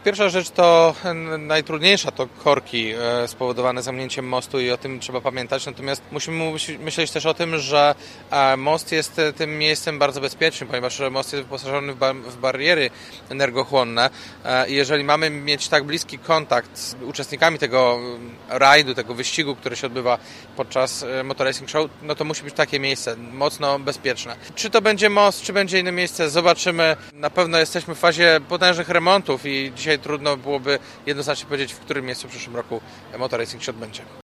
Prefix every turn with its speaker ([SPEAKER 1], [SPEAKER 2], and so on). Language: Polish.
[SPEAKER 1] Pierwsza rzecz to najtrudniejsza to korki spowodowane zamknięciem mostu i o tym trzeba pamiętać. Natomiast musimy myśleć też o tym, że most jest tym miejscem bardzo bezpiecznym, ponieważ most jest wyposażony w bariery energochłonne. I jeżeli mamy mieć tak bliski kontakt z uczestnikami tego rajdu, tego wyścigu, który się odbywa podczas Motor Racing Show, no to musi być takie miejsce mocno bezpieczne. Czy to będzie most, czy będzie inne miejsce, zobaczymy. Na pewno jesteśmy w fazie potężnych remontów i dzisiaj trudno byłoby jednoznacznie powiedzieć, w którym miejscu w przyszłym roku Motor Racing się odbędzie.